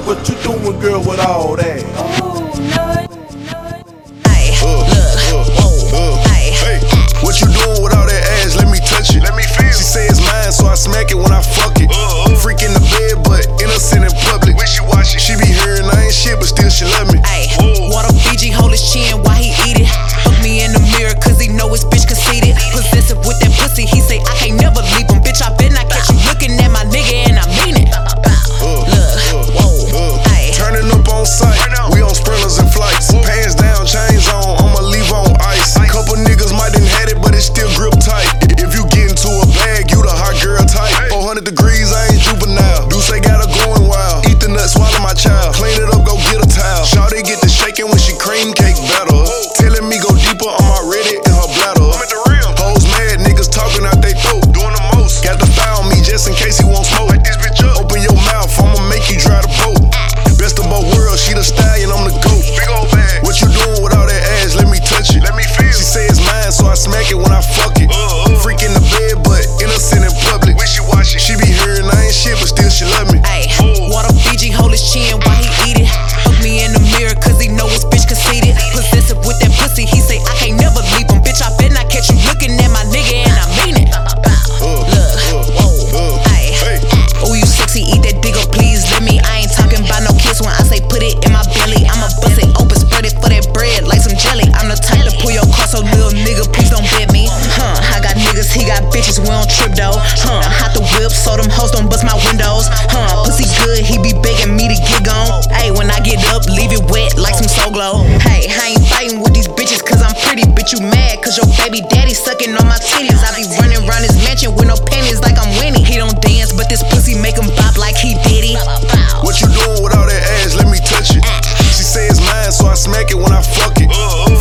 What you doing, girl, with all that? What you doing with all that ass? Let me touch it. Let me feel. She say it's mine, so I smack it when I fuck it. Freak in the bed, but innocent in public. Wishy-washy. She be hearing I ain't shit, but still she love me. Water Fiji, hold his chin while he eat it. Look me in the mirror, cause he know his bitch conceited. Possessive with that pussy, he say I can't never leave him. Bitch, I bet not catch you looking at my nigga, and I mean it. Turning up on sight, we on sprinters and flights. Pants down, chains on, I'ma leave on ice. Couple niggas might done had it, but it still grip tight. If you get into a bag, you the hot girl type. 400 degrees, I ain't juvenile. Do say got her going wild. Eat the nut, swallow my child. Clean it up, go get a towel. Shawty get the shaking when she cream cake better. Telling me go deeper, I'm already in her bladder. I'm at the rim. Hoes mad, niggas talking out they throat. Doing the most. Got the file on me just in case he won't smoke. Light this bitch up. Open your mouth, I'ma make you dry the boat. Best of both worlds, she the stallion, I'm the goat. Big old bag. What you doing with all that ass? Let me touch it. Let me feel. She say it's mine, so I smack it when I fuck it. Freak in the bed, but innocent in public. Wishy-washy. She be hearing I ain't shit, but still she love me. Water Fiji, hold his chin while he eat it. Look me in the mirror, cause he know his bitch conceited. Possessive with that pussy, he say I can't never leave him. Bitch, I bet not catch you looking at my nigga, and I mean it. Oh, you sexy, eat that dick up, please let me. I ain't talking about no kiss when I say put it in my belly. I'ma bust it open, spread it for that bread like some jelly. I'm the type to pull your car, so little nigga, please don't bet me. I got niggas, he got bitches, we don't trip though. I hot the whip, so them hoes don't bust my windows. Pussy good, he be begging me to get gone. Hey, when I get up, leave it wet like some Soul Glow. Hey, I ain't fighting with these bitches cause I'm pretty. Bitch, you mad cause your baby daddy sucking on my titties. I be running around his mansion with no panties like I'm Winnie. He don't dance, but this pussy make him bop like he did it. What you doing with all that ass? Let me touch it. She say it's mine, so I smack it when I fuck it.